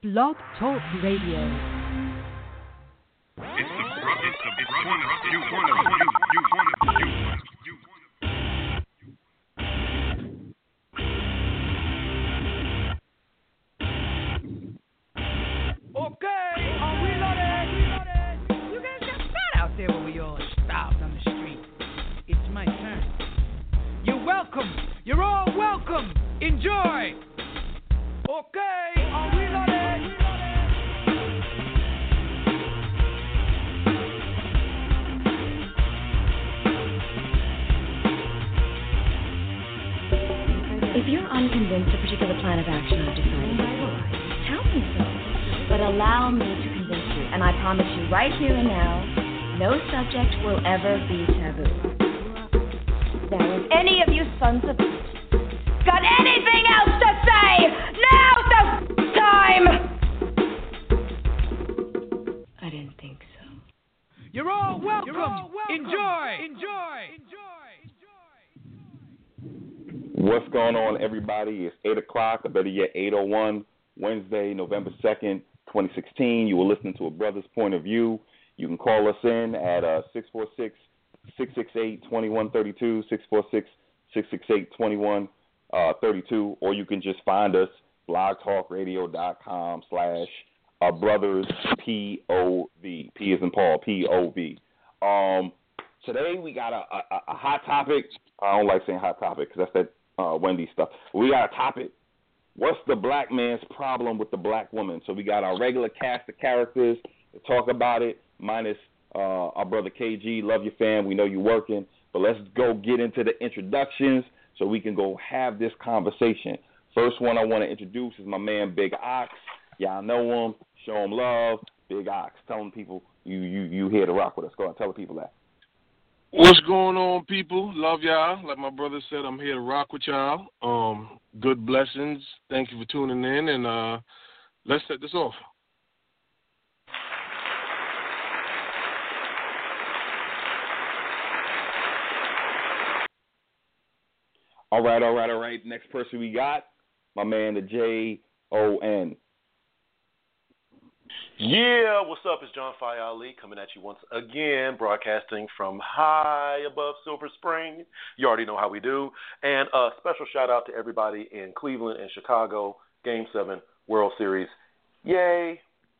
Blog Talk Radio. It's the point of view. Okay, are we loaded? You guys got fat out there when we all stopped on the street. It's my turn. You're welcome. You're all welcome. Enjoy. Okay, are we loaded? If you're unconvinced a particular plan of action I've decided, tell me so. But allow me to convince you, and I promise you right here and now, no subject will ever be taboo. Now, if any of you sons of bitches got anything else to say, now's the time! I didn't think so. You're all welcome. Enjoy. What's going on, everybody? It's 8 o'clock, or better yet, 8:01, Wednesday, November 2nd, 2016. You were listening to A Brother's Point of View. You can call us in at 646-668-2132, 646-668-2132, or you can just find us, blogtalkradio.com/abrothersPOV. P as in Paul, P-O-V. Today we got a hot topic. I don't like saying hot topic because that's that Wendy stuff. We got a topic. What's the black man's problem with the black woman? So we got our regular cast of characters to talk about it, minus our brother KG. Love you, fam. We know you're working. But let's go get into the introductions so we can go have this conversation. First one I want to introduce is my man Big Ox. Y'all know him. Show him love. Big Ox. Tell them people you here to rock with us. Go ahead. Tell the people that. What's going on, people? Love y'all. Like my brother said, I'm here to rock with y'all. Good blessings. Thank you for tuning in, and let's set this off. All right. Next person we got, my man, the J-O-N. Yeah, what's up? It's John Fay Ali coming at you once again, broadcasting from high above Silver Spring. You already know how we do. And a special shout out to everybody in Cleveland and Chicago, Game 7, World Series. Yay.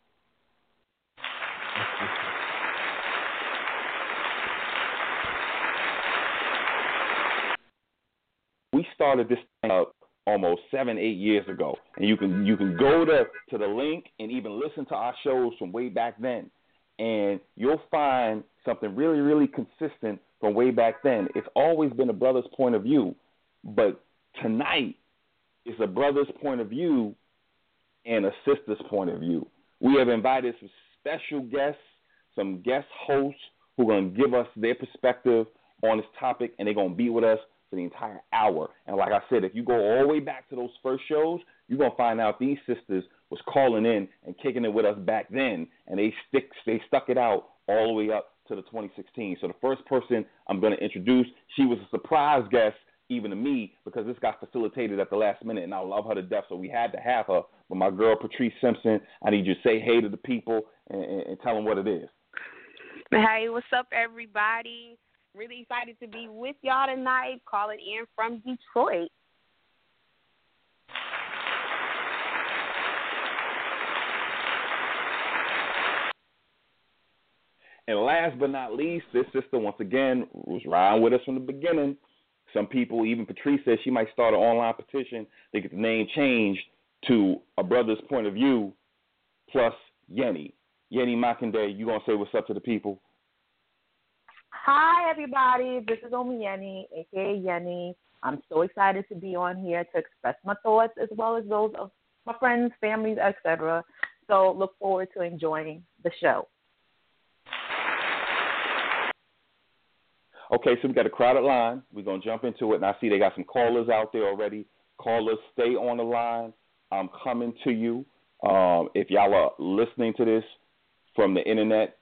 We started this thing up almost 7-8 years ago, and you can go to the link and even listen to our shows from way back then, and you'll find something really, really consistent from way back then. It's always been a brother's point of view, but tonight is a brother's point of view and a sister's point of view. We have invited some special guests, some guest hosts who are going to give us their perspective on this topic, and they're going to be with us for the entire hour. And like I said, if you go all the way back to those first shows, you're going to find out these sisters was calling in and kicking it with us back then, and they stuck it out all the way up to the 2016. So the first person I'm going to introduce, she was a surprise guest even to me because this got facilitated at the last minute, and I love her to death, so we had to have her. But my girl, Patrice Simpson, I need you to say hey to the people and tell them what it is. Hey, what's up, everybody? Really excited to be with y'all tonight. Calling in from Detroit. And last but not least, this sister, once again, was riding with us from the beginning. Some people, even Patrice said she might start an online petition to get the name changed to A Brother's Point of View plus Yenny. Yenny Makinde, you going to say what's up to the people? Hi, everybody. This is Omi Yenny, a.k.a. Yenny. I'm so excited to be on here to express my thoughts as well as those of my friends, families, etc. So look forward to enjoying the show. Okay, so we got a crowded line. We're going to jump into it, and I see they got some callers out there already. Callers, stay on the line. I'm coming to you. If y'all are listening to this from the internet,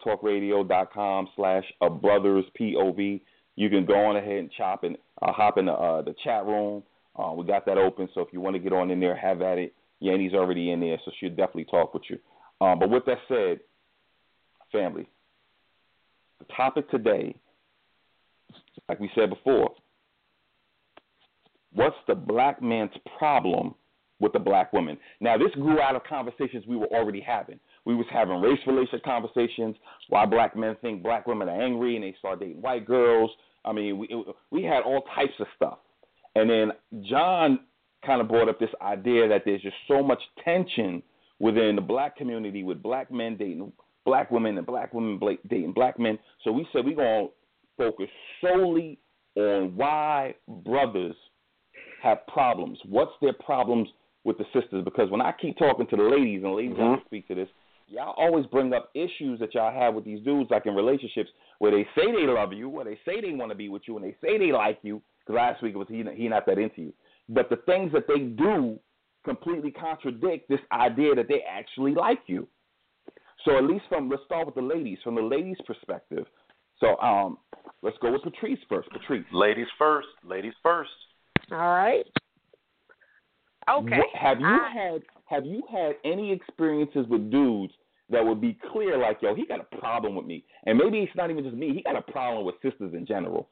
blogtalkradio.com/abrothersPOV. You can go on ahead and hop in the chat room. We got that open, so if you want to get on in there, have at it. Yanni's already in there, so she'll definitely talk with you. But with that said, family, the topic today, like we said before, what's the black man's problem with the black woman? Now, this grew out of conversations we were already having. We was having race-related conversations, why black men think black women are angry and they start dating white girls. I mean, we had all types of stuff. And then John kind of brought up this idea that there's just so much tension within the black community with black men dating black women and black women dating black men. So we said we're going to focus solely on why brothers have problems. What's their problems with the sisters? Because when I keep talking to the ladies, and ladies have to speak to this, y'all always bring up issues that y'all have with these dudes, like in relationships, where they say they love you, where they say they want to be with you, and they say they like you, because last week it was he not that into you. But the things that they do completely contradict this idea that they actually like you. So at least let's start with the ladies, from the ladies' perspective. So let's go with Patrice first. Patrice. Ladies first. Ladies first. All right. Okay. Have you had any experiences with dudes that would be clear, like, yo, he got a problem with me, and maybe it's not even just me, he got a problem with sisters in general?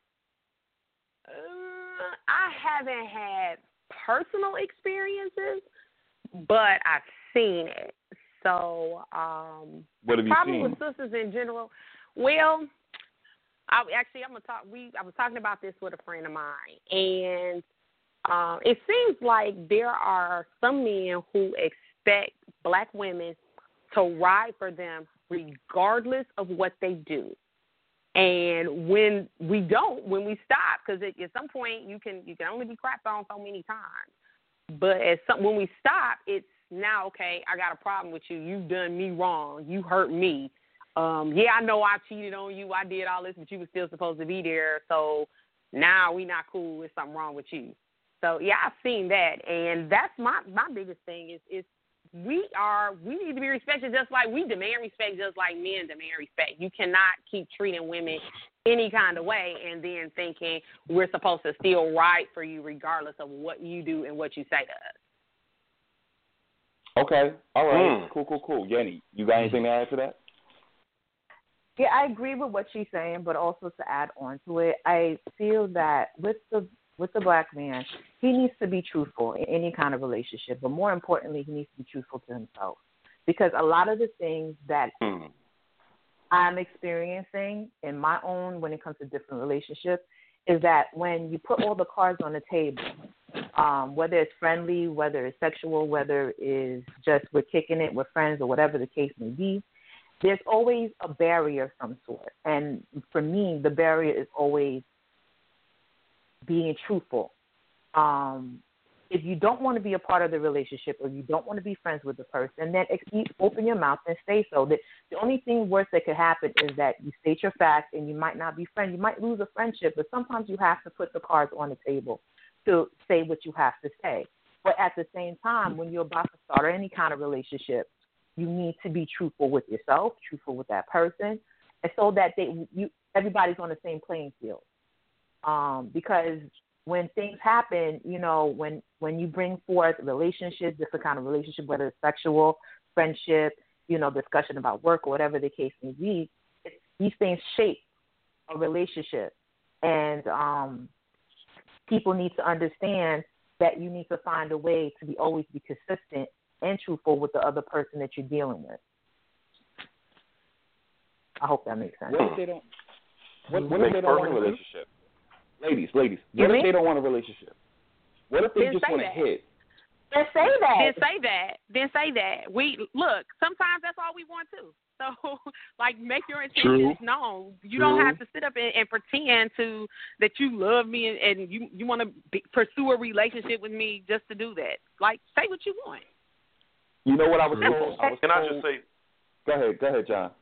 I haven't had personal experienes, but I've seen it. So, what have you problem seen? with sisters in general. Well, I was talking about this with a friend of mine, and it seems like there are some men who expect black women to ride for them regardless of what they do. And when we stop, because at some point you can only be crapped on so many times. But when we stop, it's now, okay, I got a problem with you. You've done me wrong. You hurt me. Yeah, I know I cheated on you. I did all this, but you were still supposed to be there. So now we not cool. There's something wrong with you. So, yeah, I've seen that. And that's my biggest thing is we need to be respected just like we demand respect, just like men demand respect. You cannot keep treating women any kind of way and then thinking we're supposed to still ride for you regardless of what you do and what you say to us. Okay. All right. Cool. Yanni, you got anything to add to that? Yeah, I agree with what she's saying, but also to add on to it, I feel that with the black man, he needs to be truthful in any kind of relationship, but more importantly, he needs to be truthful to himself. Because a lot of the things that I'm experiencing in my own, when it comes to different relationships, is that when you put all the cards on the table, whether it's friendly, whether it's sexual, whether it's just we're kicking it, we're friends, or whatever the case may be, there's always a barrier of some sort. And for me, the barrier is always being truthful. If you don't want to be a part of the relationship or you don't want to be friends with the person, then open your mouth and say so. The only thing worse that could happen is that you state your facts and you might not be friends. You might lose a friendship, but sometimes you have to put the cards on the table to say what you have to say. But at the same time, when you're about to start any kind of relationship, you need to be truthful with yourself, truthful with that person, and so that everybody's on the same playing field. Because when things happen, when you bring forth relationships, different kind of relationship, whether it's sexual, friendship, discussion about work or whatever the case may be, these things shape a relationship. And people need to understand that you need to find a way to always be consistent and truthful with the other person that you're dealing with. I hope that makes sense. What if they don't want a relationship? Ladies, what if they don't want a relationship? What if they just want to hit? Then say that. Look, sometimes that's all we want too. So, make your intentions known. You don't have to sit up and pretend that you love me and you want to pursue a relationship with me just to do that. Say what you want. You know what I was told? Can I just say? Go ahead, John.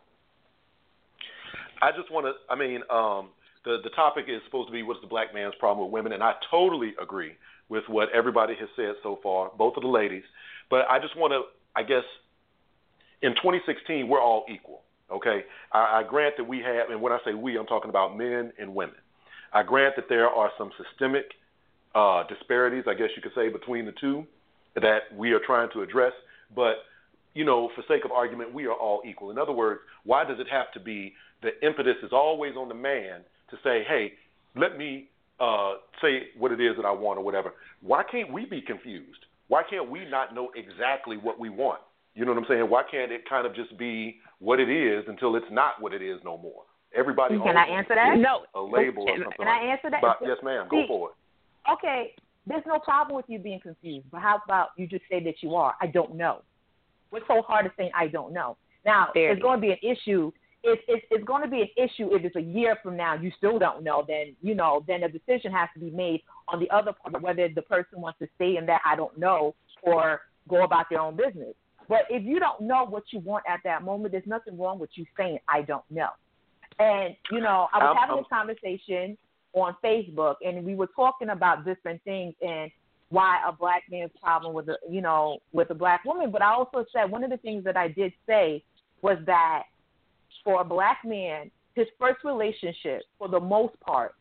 I just want to. The topic is supposed to be what's the black man's problem with women, and I totally agree with what everybody has said so far, both of the ladies. But I just want to, I guess, in 2016, we're all equal, okay? I grant that we have, and when I say we, I'm talking about men and women. I grant that there are some systemic disparities, I guess you could say, between the two. that we are trying to address. But, you know, for sake of argument, we are all equal. In other words, why does it have to be the impetus is always on the man to say, hey, let me say what it is that I want or whatever? Why can't we be confused? Why can't we not know exactly what we want? You know what I'm saying? Why can't it kind of just be what it is until it's not what it is no more? Everybody Can I answer that? No. A label or something. Can I answer that? But, yes, ma'am. Go for it. Okay, there's no problem with you being confused, but how about you just say that you are? I don't know. What's so hard to say I don't know? Now, it's going to be an issue. It's going to be an issue if it's a year from now you still don't know. Then, you know, then a decision has to be made on the other part, whether the person wants to stay in that I don't know or go about their own business. But if you don't know what you want at that moment, there's nothing wrong with you saying I don't know. And, you know, I was having a conversation on Facebook, and we were talking about different things and why a black man's problem with a black woman. But I also said one of the things that I did say was that for a black man, his first relationship, for the most part,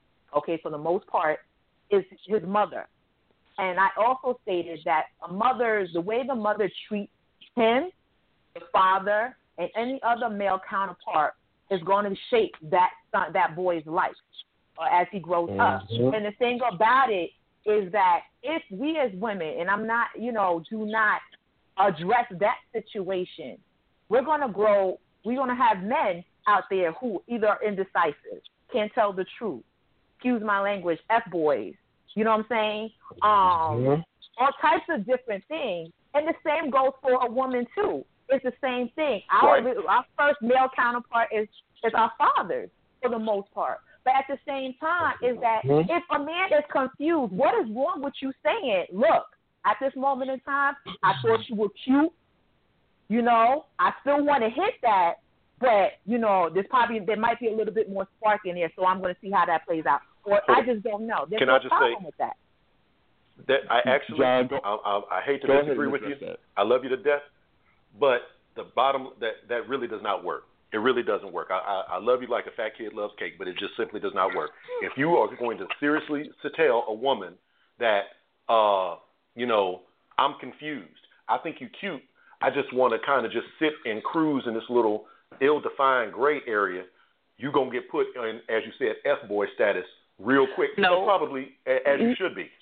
is his mother. And I also stated that the way the mother treats him, the father, and any other male counterpart is going to shape that boy's life as he grows up. And the thing about it is that if we as women, and I'm not, you know, do not address that situation, we're going to have men out there who either are indecisive, can't tell the truth, excuse my language, F-boys, you know what I'm saying? All types of different things. And the same goes for a woman, too. It's the same thing. Our first male counterpart is our fathers, for the most part. But at the same time, is that if a man is confused, what is wrong with you saying, look, at this moment in time, I thought you were cute. You know, I still want to hit that, but, you know, there might be a little bit more spark in there, so I'm going to see how that plays out. Or I just don't know. There's no problem with that. That I actually, John, I hate to disagree with you. I love you to death, but the bottom that really does not work. It really doesn't work. I love you like a fat kid loves cake, but it just simply does not work. If you are going to seriously tell a woman that, you know, I'm confused, I think you're cute, I just want to kind of just sit and cruise in this little ill-defined gray area, you're going to get put in, as you said, F-boy status real quick. No. Probably as you should be.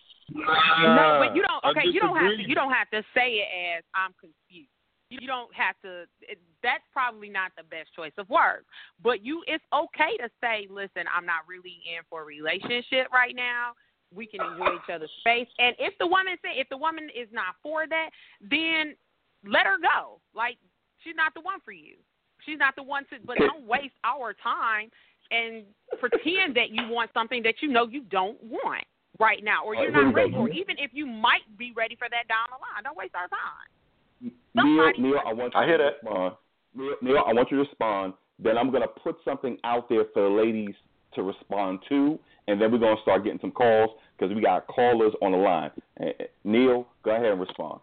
No, but you don't. Okay, you don't have to say it as I'm confused. You don't have to. That's probably not the best choice of words. But it's okay to say, listen, I'm not really in for a relationship right now. We can enjoy each other's space. And if the woman is not for that, then let her go. Like, she's not the one for you. She's not the one to. But don't waste our time and pretend that you want something that you know you don't want right now, or you're not ready for. Even if you might be ready for that down the line, don't waste our time. Neil, I want you to respond. Neil, I want you to respond. Then I'm going to put something out there for the ladies to respond to, and then we're going to start getting some calls because we got callers on the line. Neil, go ahead and respond.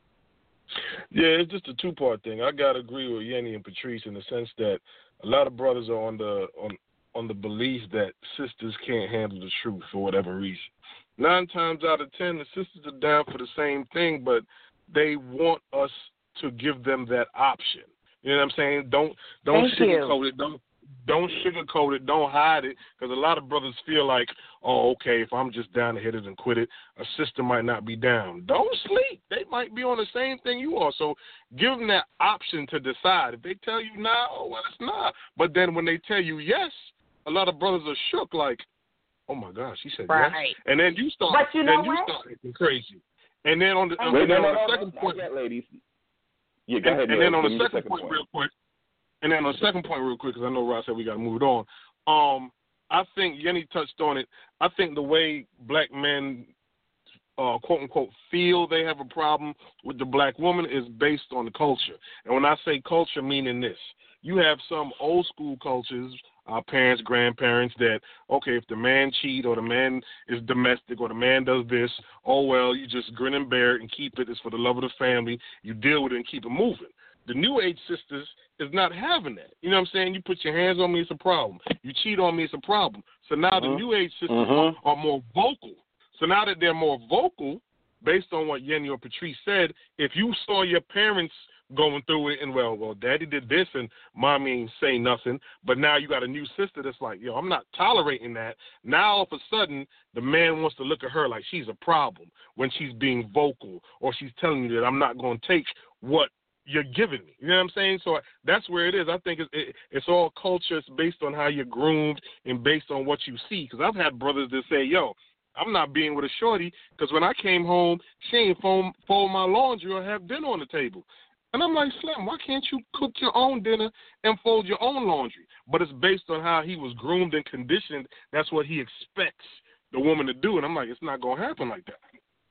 Yeah, it's just a two-part thing. I got to agree with Yenny and Patrice in the sense that a lot of brothers are on the belief that sisters can't handle the truth for whatever reason. 9 times out of 10, the sisters are down for the same thing, but they want us to give them that option. You know what I'm saying? Don't sugarcoat it. Don't sugarcoat it. Don't hide it. Because a lot of brothers feel like, oh, okay, if I'm just down to hit it and quit it, a sister might not be down. Don't sleep. They might be on the same thing you are. So give them that option to decide. If they tell you no, well, it's not. But then when they tell you yes, a lot of brothers are shook like, oh, my gosh, she said yes. And then you start acting crazy. And then on the second point, ladies. Yeah, go ahead. And then on the second point, real quick. And then on the second point, real quick, because I know Ross said we got to move it on. I think Yenny touched on it. I think the way black men, quote unquote, feel they have a problem with the black woman is based on the culture. And when I say culture, meaning this, you have some old school cultures. Our parents, grandparents, that, okay, if the man cheat or the man is domestic or the man does this, oh, well, you just grin and bear it and keep it. It's for the love of the family. You deal with it and keep it moving. The new age sisters is not having that. You know what I'm saying? You put your hands on me, it's a problem. You cheat on me, it's a problem. So now the new age sisters are more vocal. So now that they're more vocal, based on what Yenny or Patrice said, if you saw your parents going through it and, well, daddy did this and mommy ain't saying nothing, but now you got a new sister that's like, yo, I'm not tolerating that. Now all of a sudden the man wants to look at her like she's a problem when she's being vocal or she's telling you that I'm not going to take what you're giving me. You know what I'm saying? So that's where it is. I think it's all culture. It's based on how you're groomed and based on what you see. Because I've had brothers that say, yo, I'm not being with a shorty because when I came home, she ain't fold my laundry or have dinner on the table. And I'm like, Slim, why can't you cook your own dinner and fold your own laundry? But it's based on how he was groomed and conditioned. That's what he expects the woman to do. And I'm like, it's not going to happen like that.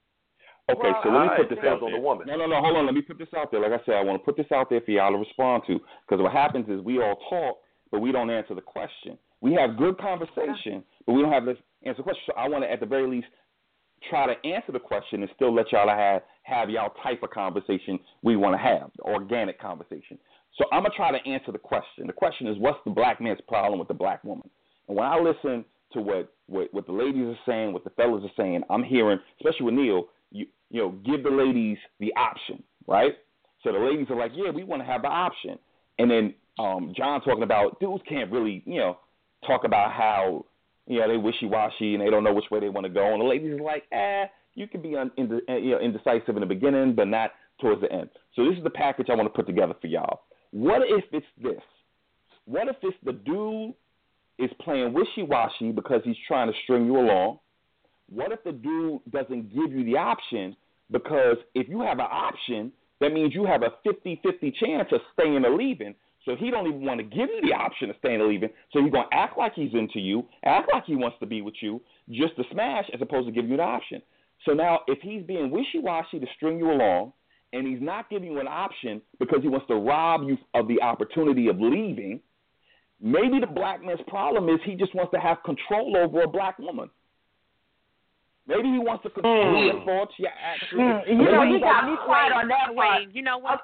Okay, so let me put this out on there. the woman. No, hold on. Let me put this out there. Like I said, I want to put this out there for y'all to respond to. Because what happens is we all talk, but we don't answer the question. We have good conversation, but we don't have this answer the question. So I want to, at the very least, try to answer the question and still let y'all have y'all type of conversation we want to have, the organic conversation. So I'm going to try to answer the question. The question is, what's the black man's problem with the black woman? And when I listen to what the ladies are saying, what the fellas are saying, I'm hearing, especially with Neil, you know, give the ladies the option, right? So the ladies are like, yeah, we want to have the option. And then John talking about dudes can't really, talk about how, they wishy-washy and they don't know which way they want to go. And the ladies are like, you can be indecisive in the beginning, but not towards the end. So this is the package I want to put together for y'all. What if it's this? What if it's the dude is playing wishy-washy because he's trying to string you along? What if the dude doesn't give you the option? Because if you have an option, that means you have a 50-50 chance of staying or leaving. So he don't even want to give you the option of staying or leaving. So he's going to act like he's into you, act like he wants to be with you, just to smash as opposed to giving you the option. So now if he's being wishy-washy to string you along and he's not giving you an option because he wants to rob you of the opportunity of leaving, maybe the black man's problem is he just wants to have control over a black woman. Maybe he wants to control your thoughts, your actions. You got me quiet on that one. You know what?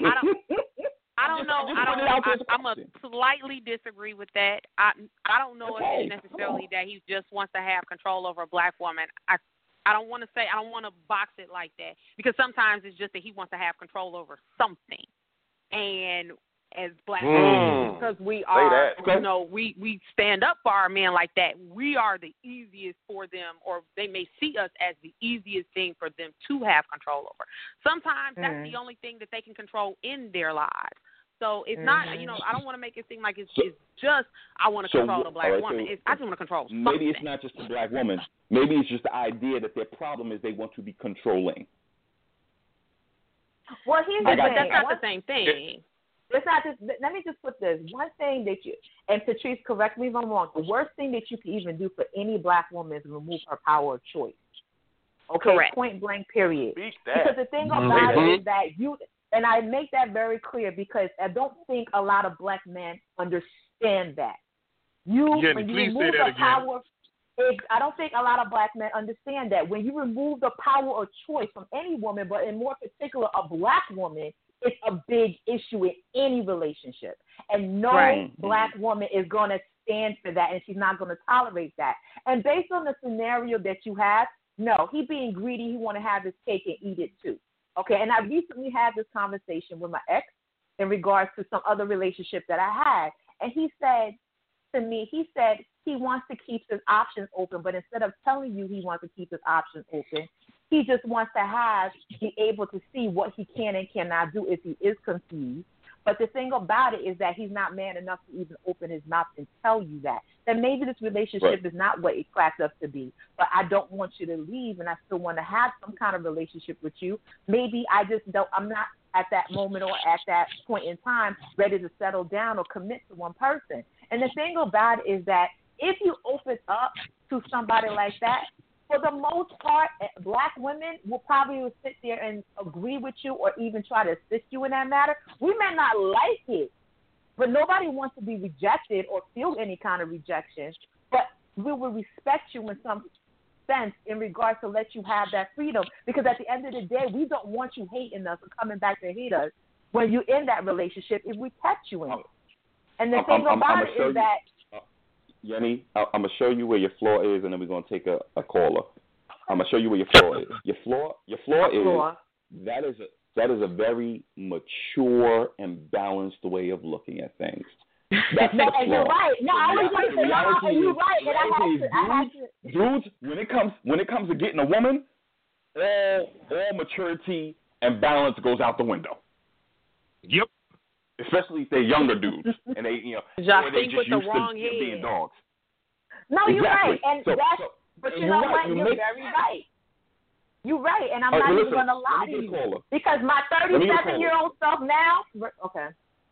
I don't know. I'm going to slightly disagree with that. I don't know if it's necessarily that he just wants to have control over a black woman. I don't want to box it like that, because sometimes it's just that he wants to have control over something. And as black men, because we are, we stand up for our men like that. We are the easiest for them, or they may see us as the easiest thing for them to have control over. Sometimes that's the only thing that they can control in their lives. So it's not, I don't want to make it seem like it's just I want to control the black woman. I just want to control something. Maybe it's not just the black woman. Maybe it's just the idea that their problem is they want to be controlling. Well, here's the thing. That's not the same thing. It's not just, let me just put this. One thing that and Patrice, correct me if I'm wrong, the worst thing that you can even do for any black woman is remove her power of choice. Okay? Correct. Point blank, period. That. Because the thing about it is that and I make that very clear because I don't think a lot of black men understand that. When you remove the power, I don't think a lot of black men understand that. When you remove the power of choice from any woman, but in more particular a black woman, it's a big issue in any relationship. And no black woman is going to stand for that, and she's not going to tolerate that. And based on the scenario that you have, no, he being greedy, he want to have his cake and eat it too. Okay, and I recently had this conversation with my ex in regards to some other relationship that I had. And he said to me, he wants to keep his options open, but instead of telling you he wants to keep his options open, he just wants to be able to see what he can and cannot do if he is confused. But the thing about it is that he's not man enough to even open his mouth and tell you that maybe this relationship is not what it cracked up to be. But I don't want you to leave, and I still want to have some kind of relationship with you. Maybe I'm not at that moment or at that point in time ready to settle down or commit to one person. And the thing about it is that if you open up to somebody like that, for the most part, black women will probably sit there and agree with you or even try to assist you in that matter. We may not like it, but nobody wants to be rejected or feel any kind of rejection. But we will respect you in some sense in regards to let you have that freedom. Because at the end of the day, we don't want you hating us or coming back to hate us when you're in that relationship if we kept you in it. And the thing about it is that... Yenny, I'm going to show you where your flaw is, and then we're going to take a caller. I'm gonna show you where your flaw is. Your flaw Flaw. is that is a very mature and balanced way of looking at things. That's No, the and you're flaw. right. No, I was going to say, no, and you're right. And I had to. Dudes, when it comes to getting a woman, all maturity and balance goes out the window. Yep. Especially if they're younger dudes and they, you know, Just or they think just with the used wrong to head. being dogs. No, you're Exactly. right. And but you know what? You're very right. You're right, and I'm not even going to lie to you. Because my 37-year-old self now, okay.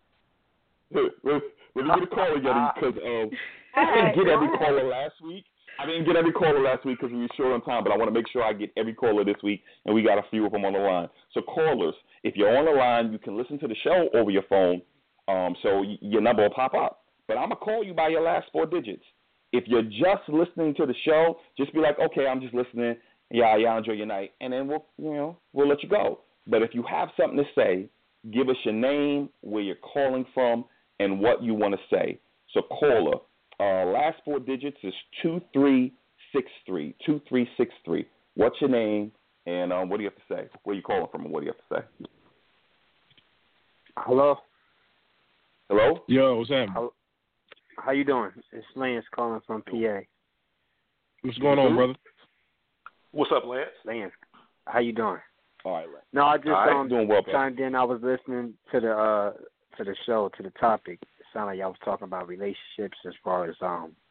Let me get a caller, Yeti, because I didn't get every caller last week. Because we were short on time, but I want to make sure I get every caller this week, and we got a few of them on the line. So callers, if you're on the line, you can listen to the show over your phone, so your number will pop up. But I'm going to call you by your last 4 digits. If you're just listening to the show, just be like, okay, I'm just listening. Yeah, enjoy your night, and then we'll let you go. But if you have something to say, give us your name, where you're calling from, and what you want to say. So caller, last 4 digits is 2363. 2363. What's your name, and what do you have to say? Where you calling from, and what do you have to say? Hello. Yo, what's happening? How you doing? It's Lance calling from PA. What's going on, brother? What's up, Lance? Lance, how you doing? All right, Lance. No, I just doing well, chimed in. I was listening to the show, to the topic. It sounded like y'all was talking about relationships as far as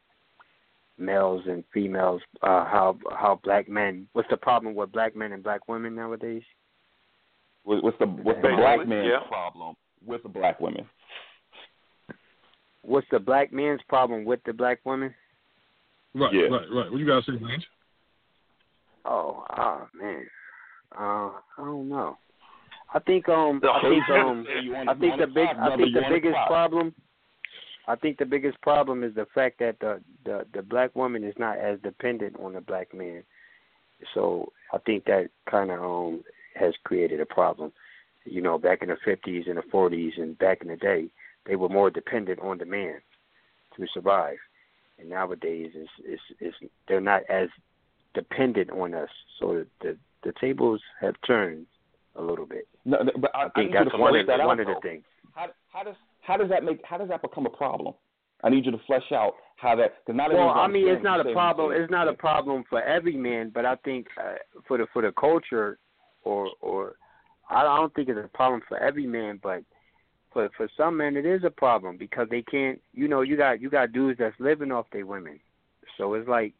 males and females. How black men. What's the problem with black men and black women nowadays? What's the black man's problem with the black women? What's the black man's problem with the black women? Right. What you gotta say, Lance? Oh, man. I don't know. I think the biggest problem is the fact that the black woman is not as dependent on the black man. So I think that kind of has created a problem. You know, back in the 50s and the 40s and back in the day, they were more dependent on the man to survive. And nowadays, they're not as dependent on us. So the tables have turned a little bit. No, but I think that's one of the things. How does that become a problem? I need you to flesh out how that. Cause not it's not a problem. It's not a problem for every man, but I think for the culture, or I don't think it's a problem for every man, but for some men it is a problem because they can't. You know, you got dudes that's living off their women, so it's like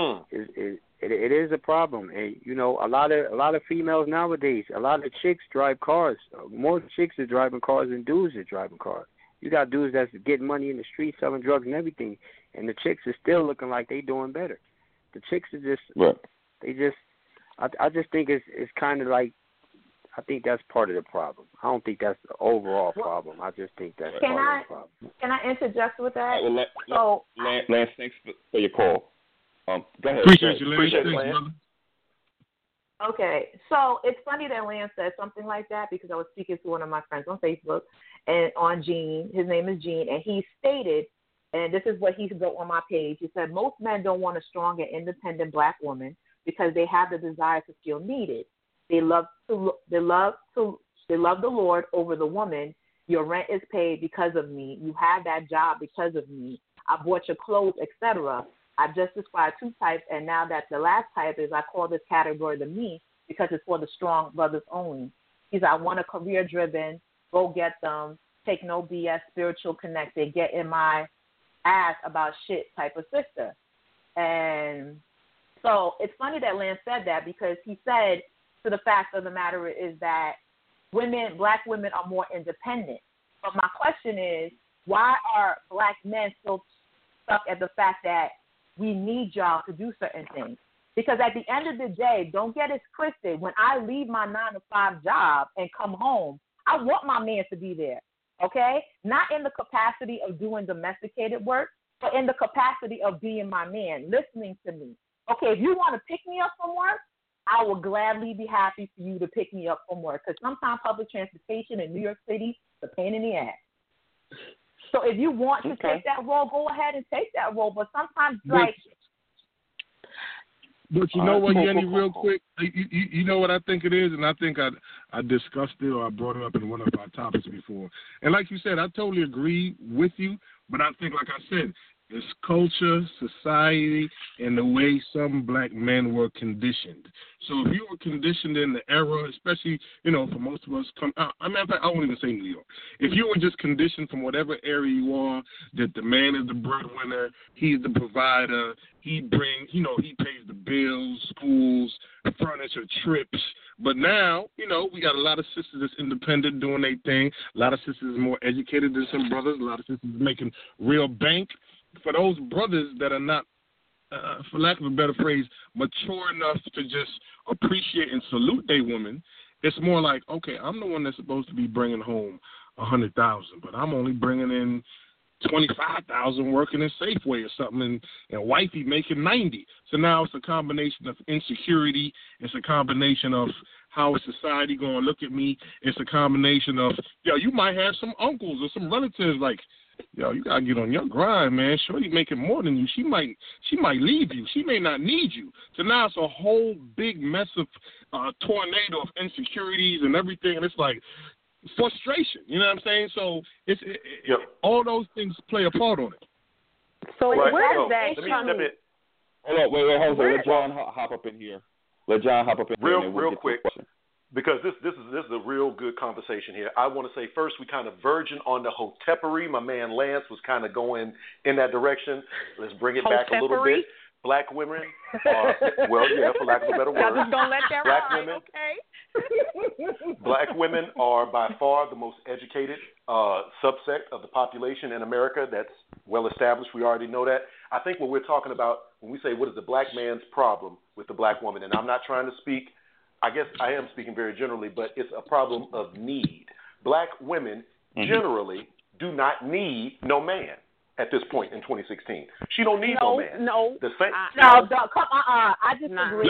it is a problem. And you know, a lot of females nowadays, a lot of chicks drive cars. More chicks are driving cars than dudes are driving cars. You got dudes that's getting money in the street, selling drugs and everything, and the chicks are still looking like they doing better. The chicks are just, they just. I just think it's kind of like, I think that's part of the problem. I don't think that's the overall problem. I just think that's part of the problem. Can I interject with that? Lance, thanks for your call. Go ahead. Appreciate you, Lance. Okay, so it's funny that Lance said something like that because I was speaking to one of my friends on Facebook and on Gene. His name is Gene, and he stated, and this is what he wrote on my page. He said, most men don't want a strong and independent black woman because they have the desire to feel needed. They love the Lord over the woman. Your rent is paid because of me. You have that job because of me. I bought your clothes, etc. I just described 2 types, and now that the last type is I call this category the me because it's for the strong brothers only. He said, I want a career-driven, go get them, take no BS, spiritual connected, get in my ass about shit type of sister. And so it's funny that Lance said that because he said, to the fact of the matter is that black women are more independent. But my question is, why are black men still stuck at the fact that we need y'all to do certain things? Because at the end of the day, don't get it twisted. When I leave my 9-to-5 job and come home, I want my man to be there, okay? Not in the capacity of doing domesticated work, but in the capacity of being my man, listening to me. Okay, if you want to pick me up from work, I will gladly be happy for you to pick me up from work because sometimes public transportation in New York City is a pain in the ass. So if you want to take that role, go ahead and take that role. But sometimes, But you know what, Yenny, real quick, you know what I think it is, and I think I discussed it or I brought it up in one of our topics before. And like you said, I totally agree with you, but I think, like I said, it's culture, society, and the way some black men were conditioned. So if you were conditioned in the era, especially, for most of us, I won't even say New York. If you were just conditioned from whatever area you are, that the man is the breadwinner, he's the provider, he brings, he pays the bills, schools, furniture, trips. But now, we got a lot of sisters that's independent doing their thing. A lot of sisters more educated than some brothers. A lot of sisters making real bank. For those brothers that are not, for lack of a better phrase, mature enough to just appreciate and salute their woman, it's more like, okay, I'm the one that's supposed to be bringing home $100,000, but I'm only bringing in $25,000 working in Safeway or something, and wifey making $90,000. So now it's a combination of insecurity. It's a combination of how is society going to look at me. It's a combination of, you might have some uncles or some relatives like, you gotta get on your grind, man. Shorty making more than you. She might leave you. She may not need you. So now it's a whole big mess of tornado of insecurities and everything, and it's like frustration. You know what I'm saying? So it's all those things play a part on it. So right. where So, does that let me come step in? in. Hold on, wait, hold on. Let John hop up in here. Let John hop up in here. Real quick. Because this is a real good conversation here. I want to say first we kind of verging on the hotepery. My man Lance was kind of going in that direction. Let's bring it back a little bit. Black women are, for lack of a better word. I'm just going to let that black ride, women, okay? Black women are by far the most educated subsect of the population in America. That's well established. We already know that. I think what we're talking about when we say what is the black man's problem with the black woman, and I'm not trying to speak, I guess I am speaking very generally, but it's a problem of need. Black women generally do not need no man at this point in 2016. She don't need no man. No. The same. I disagree.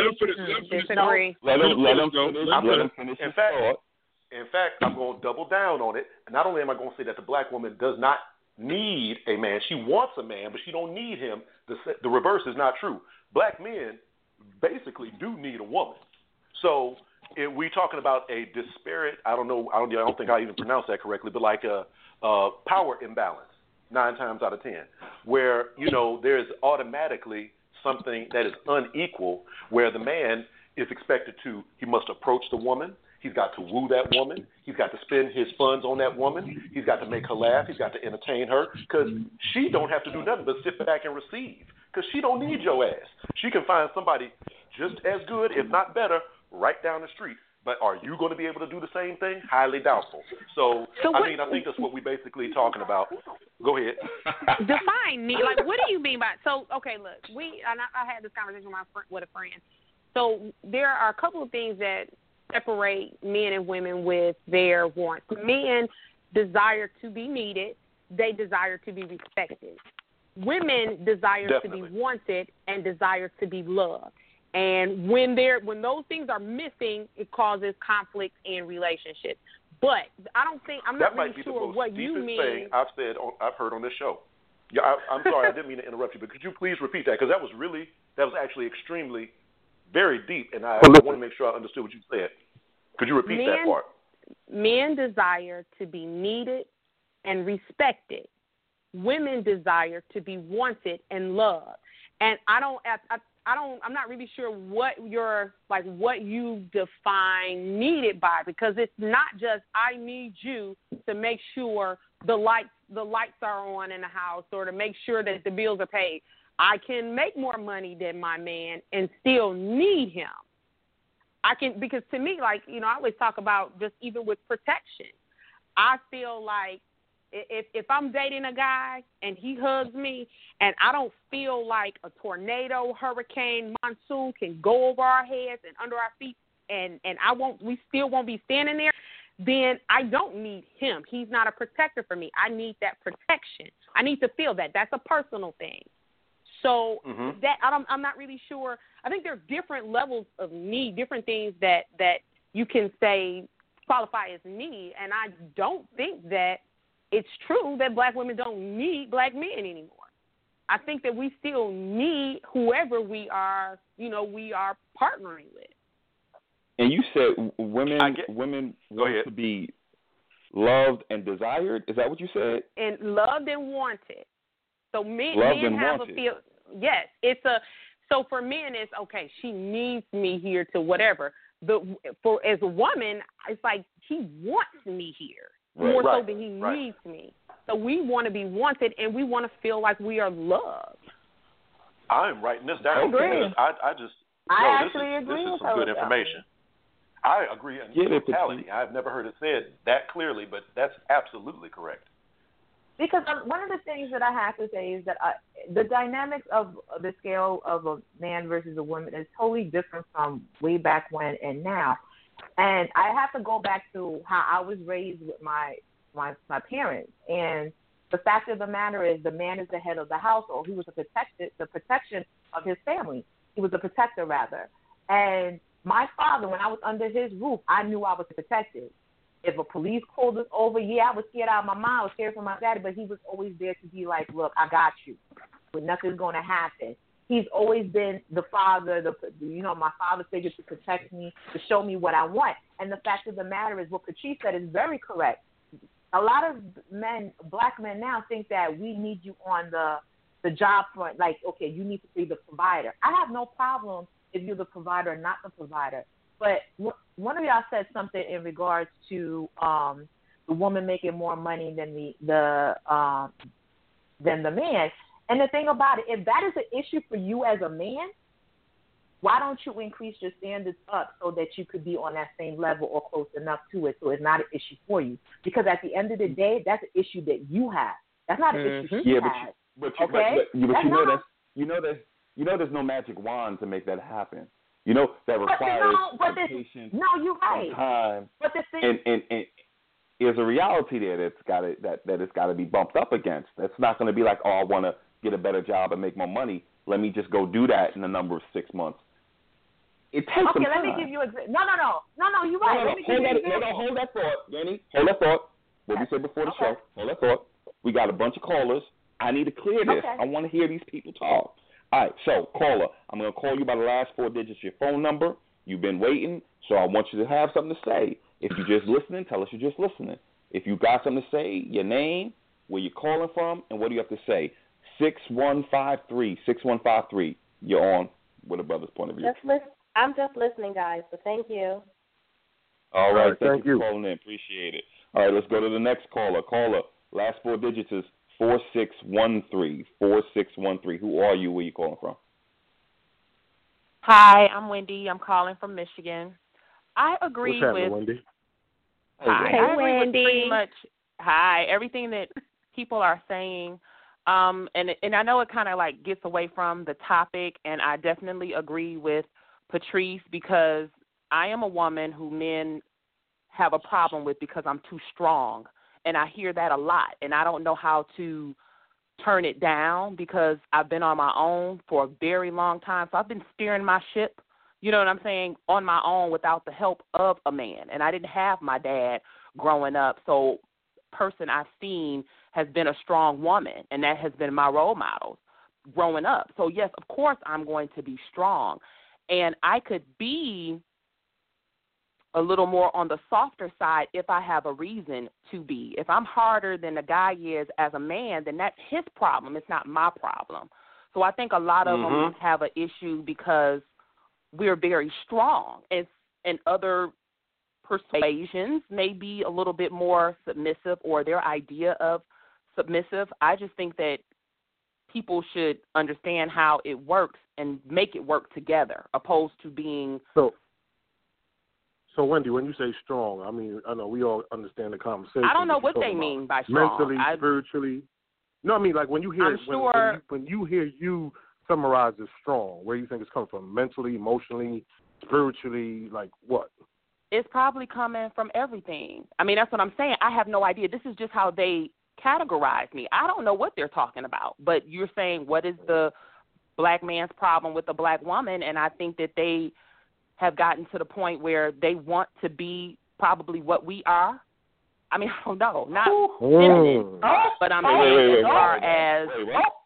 Let him finish his thought. In fact, I'm going to double down on it. Not only am I going to say that the black woman does not need a man, she wants a man, but she don't need him. The reverse is not true. Black men basically do need a woman. So if we're talking about a disparate, I don't think I even pronounced that correctly, but like a power imbalance, 9 times out of 10, where, there's automatically something that is unequal, where the man is expected to, he must approach the woman, he's got to woo that woman, he's got to spend his funds on that woman, he's got to make her laugh, he's got to entertain her, because she don't have to do nothing but sit back and receive, because she don't need your ass. She can find somebody just as good, if not better, right down the street. But are you going to be able to do the same thing? Highly doubtful. So I think that's what we're basically talking about. Go ahead. Define need. Like, what do you mean by? So, okay, look, I had this conversation with a friend. So there are a couple of things that separate men and women with their wants. Men desire to be needed. They desire to be respected. Women desire to be wanted and desire to be loved. And when those things are missing, it causes conflict in relationships. But I'm not really sure what you mean. That might be the most deepest thing I've heard on this show. Yeah, I'm sorry, I didn't mean to interrupt you, but could you please repeat that? Because that was actually extremely, very deep, and I want to make sure I understood what you said. Could you repeat that part? Men desire to be needed and respected. Women desire to be wanted and loved. And I'm not really sure what you define needed by, because it's not just I need you to make sure the lights are on in the house or to make sure that the bills are paid. I can make more money than my man and still need him. Because to me, I always talk about just even with protection. I feel like if I'm dating a guy and he hugs me and I don't feel like a tornado, hurricane, monsoon can go over our heads and under our feet and we still won't be standing there, then I don't need him. He's not a protector for me. I need that protection. I need to feel that. That's a personal thing. So that I'm not really sure. I think there are different levels of need, different things that you can say qualify as need, and I don't think that it's true that black women don't need black men anymore. I think that we still need whoever we are, we are partnering with. And you said women want to be loved and desired. Is that what you said? And loved and wanted. So men have a feel. Yes, so for men it's okay. She needs me here to whatever. As a woman, it's like he wants me here more so than he needs me. So we want to be wanted, and we want to feel like we are loved. I'm writing this down. I agree. This is some good information. I agree in totality. I've never heard it said that clearly, but that's absolutely correct. Because one of the things that I have to say is that the dynamics of the scale of a man versus a woman is totally different from way back when and now. And I have to go back to how I was raised with my parents. And the fact of the matter is the man is the head of the household. He was the protection of his family. He was a protector, rather. And my father, when I was under his roof, I knew I was protected. If a police pulled us over, I was scared out of my mind. I was scared for my daddy, but he was always there to be like, look, I got you. But nothing's going to happen. He's always been the father, my father figure to protect me, to show me what I want. And the fact of the matter is what Patrice said is very correct. A lot of men, black men now, think that we need you on the job front. Like, okay, you need to be the provider. I have no problem if you're the provider or not the provider. But one of y'all said something in regards to the woman making more money than the man. And the thing about it, if that is an issue for you as a man, why don't you increase your standards up so that you could be on that same level or close enough to it so it's not an issue for you? Because at the end of the day, that's an issue that you have. That's not an issue she has. But there's no magic wand to make that happen. That requires patience, you're right. Time. But the thing, and there's a reality there that it's got to be bumped up against. That's not going to be like, I want to get a better job and make more money. Let me just go do that in a number of 6 months. It takes some time. Okay, let me give you No, you're right. Hold that thought, Danny. Hold that thought. What we said before the show. Hold that thought. We got a bunch of callers. I need to clear this. Okay. I want to hear these people talk. All right, so, caller, I'm going to call you by the last 4 digits of your phone number. You've been waiting, so I want you to have something to say. If you're just listening, tell us you're just listening. If you got something to say, your name, where you're calling from, and what do you have to say? 6153. You're on with a brother's point of view. I'm just listening, guys, so thank you. All right, thank you for calling in. Appreciate it. All right, let's go to the next caller. Caller, last 4 digits is 4613. 4613. Who are you? Where you calling from? Hi, I'm Wendy. I'm calling from Michigan. I agree What's happening, Wendy? Hi, hey, I agree Wendy. with pretty much everything that people are saying. And I know it kind of like gets away from the topic, and I definitely agree with Patrice because I am a woman who men have a problem with because I'm too strong. And I hear that a lot, and I don't know how to turn it down because I've been on my own for a very long time. So I've been steering my ship, you know what I'm saying, on my own without the help of a man. And I didn't have my dad growing up. So the person I've seen has been a strong woman, and that has been my role model growing up. So, yes, of course I'm going to be strong. And I could be a little more on the softer side if I have a reason to be. If I'm harder than the guy is as a man, then that's his problem. It's not my problem. So I think a lot of them have an issue because we're very strong. And other persuasions may be a little bit more submissive or their idea of submissive. I just think that people should understand how it works and make it work together opposed to being So, Wendy, when you say strong, I mean, I know we all understand the conversation. I don't know what they mean by strong. Mentally, spiritually. No, I mean, like when you hear when you hear you summarize as strong, where do you think it's coming from? Mentally, emotionally, spiritually, like what? It's probably coming from everything. I mean, that's what I'm saying. I have no idea. This is just how they categorize me. I don't know what they're talking about. But you're saying what is the black man's problem with the black woman, and I think that they have gotten to the point where they want to be probably what we are. I mean, I don't know, not feminine, but I'm saying as far as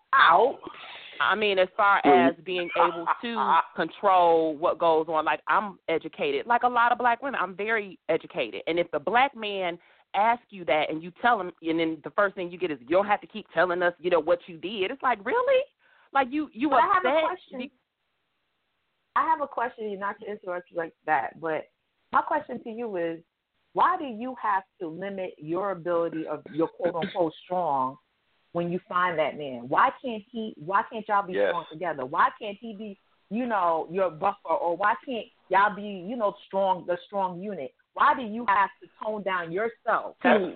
out. I mean, as far as being able to control what goes on, like I'm educated, like a lot of black women, I'm very educated. And if the black man asks you that and you tell him, and then the first thing you get is, you don't have to keep telling us, what you did. It's like, really? Like you but upset? I have a question. I have a question, not to interrupt you like that, but my question to you is, why do you have to limit your ability of your quote-unquote strong when you find that man? Why can't y'all be strong together? Why can't he be, your buffer? Or why can't y'all be, the strong unit? Why do you have to tone down yourself to meet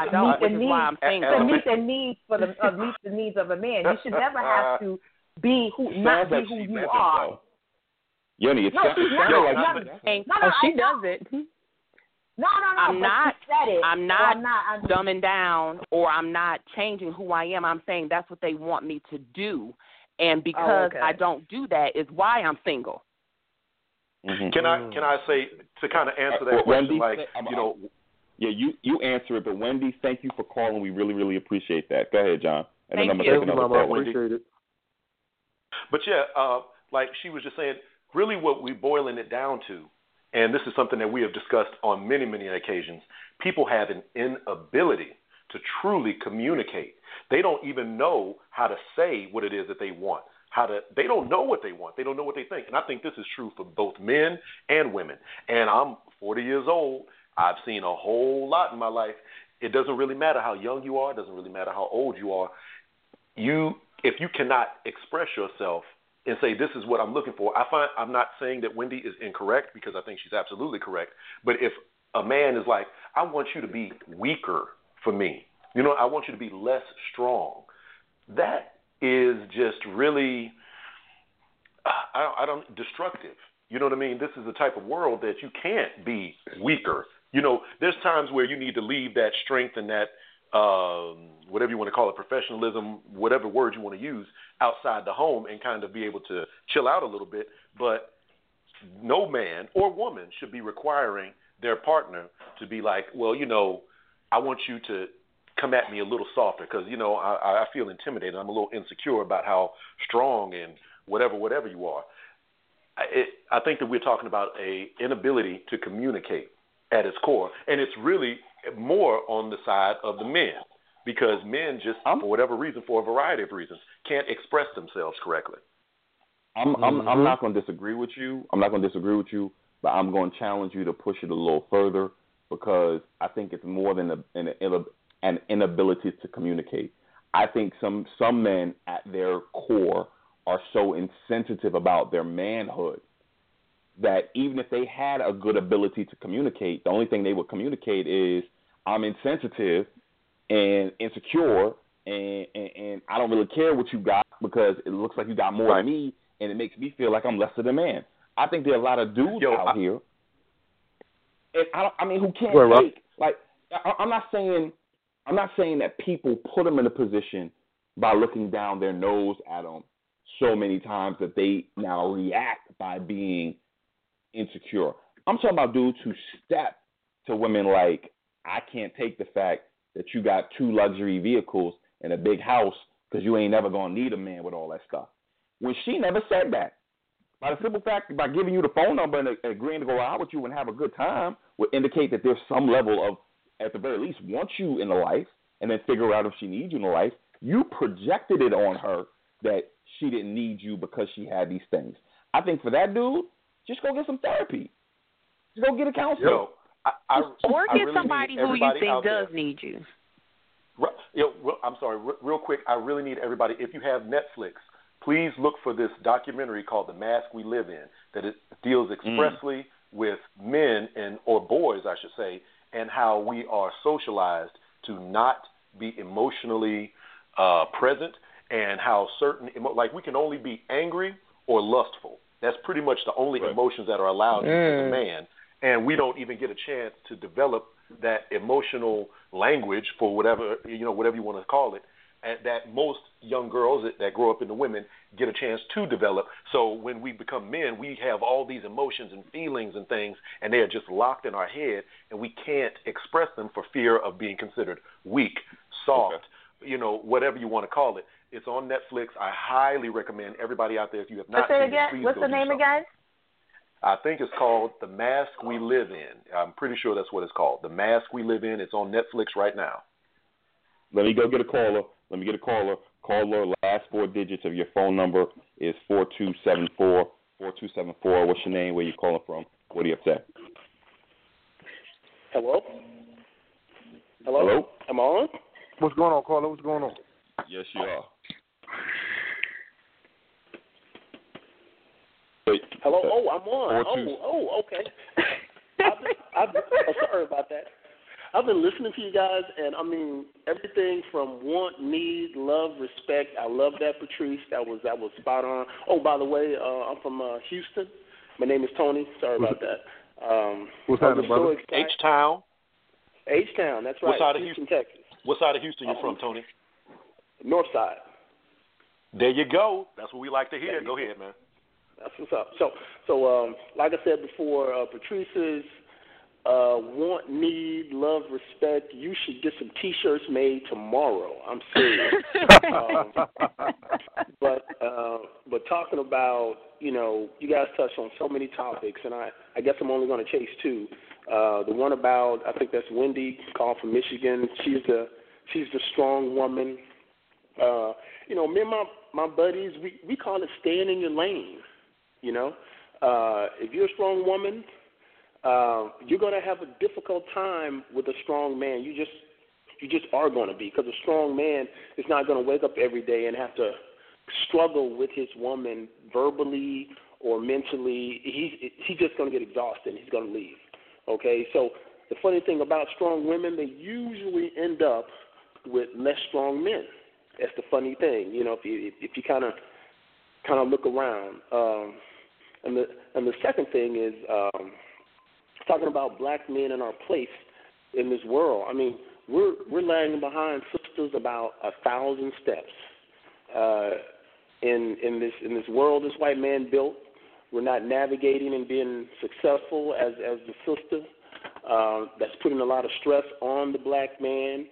the needs meet the needs of a man? You should never have to be who you are. Yoni, it's she does it. No. I'm not I'm dumbing down, or I'm not changing who I am. I'm saying that's what they want me to do, and because I don't do that is why I'm single. Mm-hmm. Can I say, to kind of answer that question, Wendy, Yeah, you answer it, but Wendy, thank you for calling. We really, really appreciate that. Go ahead, John. And thank then I'm you. going to take another call. Appreciate it. But like she was just saying, really what we're boiling it down to, and this is something that we have discussed on many, many occasions, people have an inability to truly communicate. They don't even know how to say what it is that they want. They don't know what they want. They don't know what they think. And I think this is true for both men and women. And I'm 40 years old. I've seen a whole lot in my life. It doesn't really matter how young you are. It doesn't really matter how old you are. If you cannot express yourself and say, this is what I'm looking for. I'm not saying that Wendy is incorrect, because I think she's absolutely correct. But if a man is like, I want you to be weaker for me, I want you to be less strong, that is just really, destructive. You know what I mean? This is the type of world that you can't be weaker. There's times where you need to leave that strength and that, whatever you want to call it, professionalism, whatever word you want to use, outside the home and kind of be able to chill out a little bit. But no man or woman should be requiring their partner to be like, well, I want you to come at me a little softer because, I feel intimidated. I'm a little insecure about how strong and whatever you are. I think that we're talking about a inability to communicate at its core, and it's really more on the side of the men, because men just, for whatever reason, for a variety of reasons, can't express themselves correctly. I'm not going to disagree with you. But I'm going to challenge you to push it a little further, because I think it's more than an inability to communicate. I think some men at their core are so insensitive about their manhood that even if they had a good ability to communicate, the only thing they would communicate is, I'm insensitive and insecure, and I don't really care what you got because it looks like you got more than me, and it makes me feel like I'm less than a man. I think there are a lot of dudes out here, and who can't take. Like, I'm not saying that people put them in a position by looking down their nose at them so many times that they now react by being insecure. I'm talking about dudes who step to women like, I can't take the fact that you got 2 luxury vehicles and a big house because you ain't never going to need a man with all that stuff. When she never said that, by the simple fact, by giving you the phone number and agreeing to go out with you and have a good time, would indicate that there's some level of, at the very least, wants you in the life, and then figure out if she needs you in the life. You projected it on her that she didn't need you because she had these things. I think for that dude, just go get some therapy. Just go get a counselor. Or get somebody who you think does there. need you. I'm sorry, real quick, I really need everybody, if you have Netflix, please look for this documentary called The Mask We Live In, that it deals expressly with men, or boys, I should say, and how we are socialized to not be emotionally present, and how like we can only be angry or lustful. That's pretty much the only emotions that are allowed as a man. And we don't even get a chance to develop that emotional language for whatever you want to call it, and that most young girls that grow up into women get a chance to develop. So when we become men, we have all these emotions and feelings and things, and they are just locked in our head, and we can't express them for fear of being considered weak, soft, whatever you want to call it. It's on Netflix. I highly recommend everybody out there, if you have not Say seen it again. it, please What's go the do name so. again? I think it's called The Mask We Live In. I'm pretty sure that's what it's called. The Mask We Live In. It's on Netflix right now. Let me go get a caller. Caller, last 4 digits of your phone number is 4274. 4274. What's your name? Where you calling from? What do you have to say? Hello? Hello? Am I on? What's going on, caller? What's going on? Yes, you are. Wait, Hello? Oh, I'm on. 42. Okay. Sorry about that. I've been listening to you guys, and I mean everything from want, need, love, respect. I love that, Patrice. That was spot on. Oh, by the way, I'm from Houston. My name is Tony. Sorry about that. What's happening, brother? So H-Town. H-Town, that's right. What side of Houston, Texas. What side of Houston you from, Tony? North side. There you go. That's what we like to hear. Go ahead, man. That's what's up. So like I said before, Patrice's want, need, love, respect. You should get some T-shirts made tomorrow. I'm serious. But talking about, you guys touched on so many topics, and I guess I'm only going to chase 2. The one about, I think that's Wendy, called from Michigan. She's the strong woman. Me and my buddies, we call it staying in your lane. If you're a strong woman, you're going to have a difficult time with a strong man. You just are going to be, because a strong man is not going to wake up every day and have to struggle with his woman verbally or mentally. He's just going to get exhausted and he's going to leave. Okay, so the funny thing about strong women, they usually end up with less strong men. That's the funny thing, if you kind of look around. And the second thing is talking about black men and our place in this world. I mean, we're lagging behind sisters about 1,000 steps in this world this white man built. We're not navigating and being successful as the sister. That's putting a lot of stress on the black man.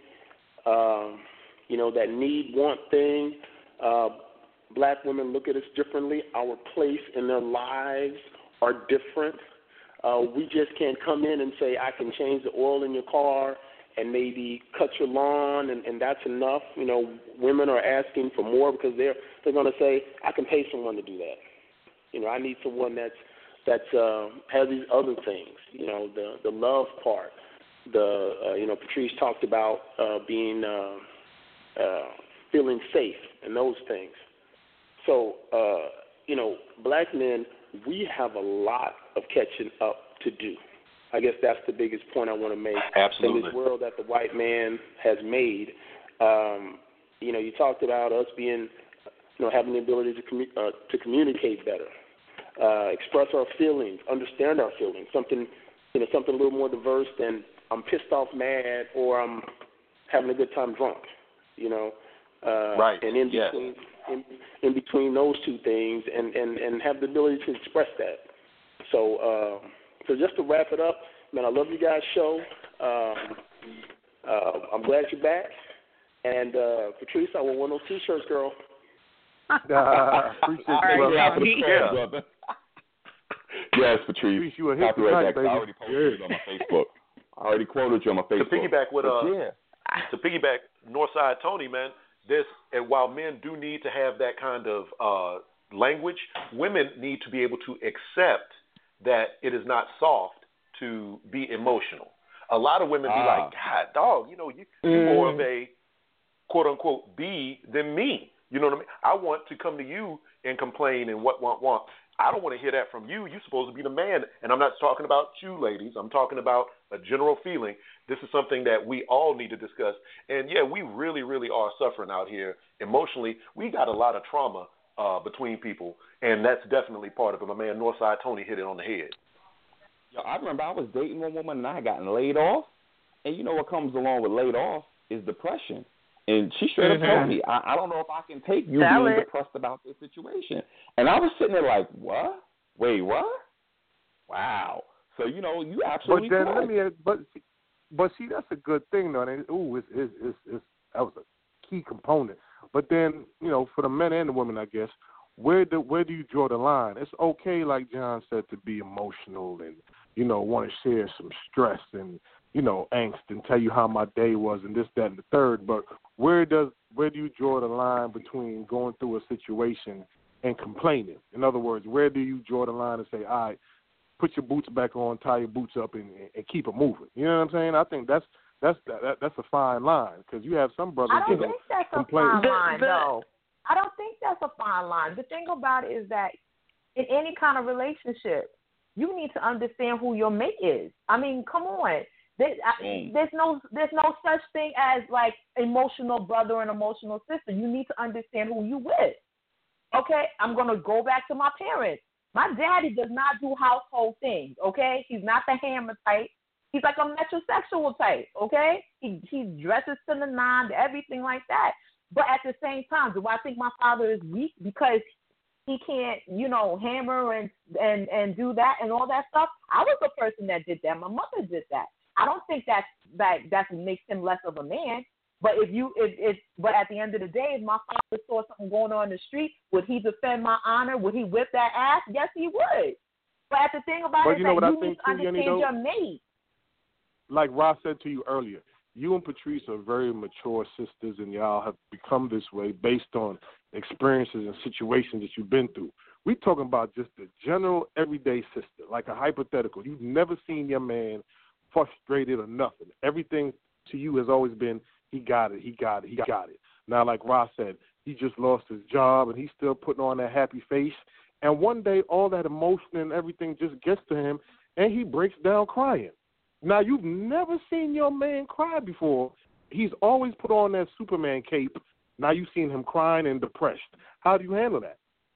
That need, want thing. Black women look at us differently. Our place in their lives are different. We just can't come in and say, I can change the oil in your car and maybe cut your lawn, and that's enough. Women are asking for more because they're going to say, I can pay someone to do that. I need someone that's has these other things. The love part. Patrice talked about being feeling safe and those things. So, black men, we have a lot of catching up to do. I guess that's the biggest point I want to make. Absolutely. In this world that the white man has made. You talked about us being, having the ability to communicate better, express our feelings, understand our feelings. Something a little more diverse than I'm pissed off, mad, or I'm having a good time drunk. Right. And in between those two things, and have the ability to express that. So just to wrap it up, man, I love you guys' show. I'm glad you're back. And Patrice, I want one of those T-shirts, girl. Appreciate you, brother. Yes, Patrice. You a hit tonight, baby. I already posted it on my Facebook. I already quoted you on my Facebook. To piggyback Northside Tony, man, and while men do need to have that kind of language, women need to be able to accept that it is not soft to be emotional. A lot of women be like, God, dog, you're more of a quote unquote B than me. You know what I mean? I want to come to you and complain and want. I don't want to hear that from you. You're supposed to be the man. And I'm not talking about you, ladies. I'm talking about a general feeling. This is something that we all need to discuss. And, yeah, we really, really are suffering out here emotionally. We got a lot of trauma between people, and that's definitely part of it. My man Northside Tony hit it on the head. Yo, I remember I was dating one woman, and I had gotten laid off. And you know what comes along with laid off is depression. And she straight up told me, I don't know if I can take you being depressed about this situation. And I was sitting there like, what? Wait, what? Wow. So, you absolutely But then correct. but see, that's a good thing, though. That was a key component. But then, for the men and the women, I guess, where do you draw the line? It's okay, like John said, to be emotional and, want to share some stress and, angst and tell you how my day was and this, that, and the third. But where do you draw the line between going through a situation and complaining? In other words, where do you draw the line and say, all right, put your boots back on, tie your boots up, and keep it moving? You know what I'm saying? I think that's a fine line, because you have some brothers I don't think that's a fine line, though. I don't think that's a fine line. The thing about it is that in any kind of relationship, you need to understand who your mate is. I mean, come on. There's no such thing as like emotional brother and emotional sister. You need to understand who you with. Okay, I'm gonna go back to my parents. My daddy does not do household things. Okay, he's not the hammer type. He's like a metrosexual type. Okay, he dresses to the nine, everything like that. But at the same time, do I think my father is weak because he can't, hammer and do that and all that stuff? I was the person that did that. My mother did that. I don't think that makes him less of a man. But but at the end of the day, if my father saw something going on in the street, would he defend my honor? Would he whip that ass? Yes, he would. But the thing about it is that you need to understand your mate. Like Ross said to you earlier, you and Patrice are very mature sisters, and y'all have become this way based on experiences and situations that you've been through. We're talking about just a general everyday sister, like a hypothetical. You've never seen your man frustrated or nothing. Everything to you has always been, he got it. Now, like Ross said, he just lost his job, and he's still putting on that happy face. And one day, all that emotion and everything just gets to him, and he breaks down crying. Now, you've never seen your man cry before. He's always put on that Superman cape. Now you've seen him crying and depressed. How do you handle that?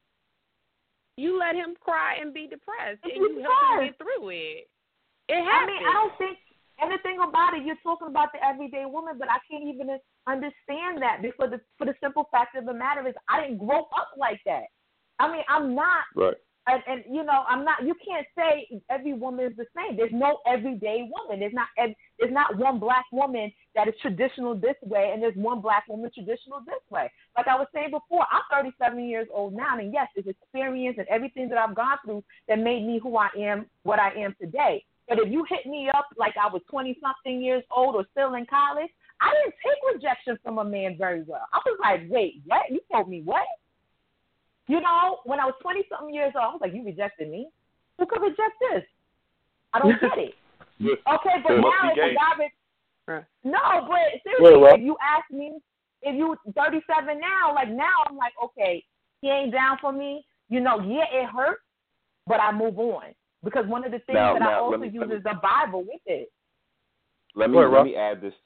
You let him cry and be depressed, and you help him get through it. It happens. I don't think anything about it. You're talking about the everyday woman, but I can't even understand that for the simple fact of the matter is I didn't grow up like that. I mean, I'm not. Right. And I'm not. You can't say every woman is the same. There's no everyday woman. There's not one black woman that is traditional this way, and there's one black woman traditional this way. Like I was saying before, I'm 37 years old now, and yes, it's experience and everything that I've gone through that made me who I am, what I am today. But if you hit me up like I was 20-something years old or still in college, I didn't take rejection from a man very well. I was like, wait, what? You told me what? When I was 20-something years old, I was like, you rejected me? Who could reject this? I don't get it. Okay, but now if a guy no, but seriously, if you ask me, if you 37 now, I'm like, okay, he ain't down for me. It hurts, but I move on. Because one of the things that I also use is the Bible with it. Let me add this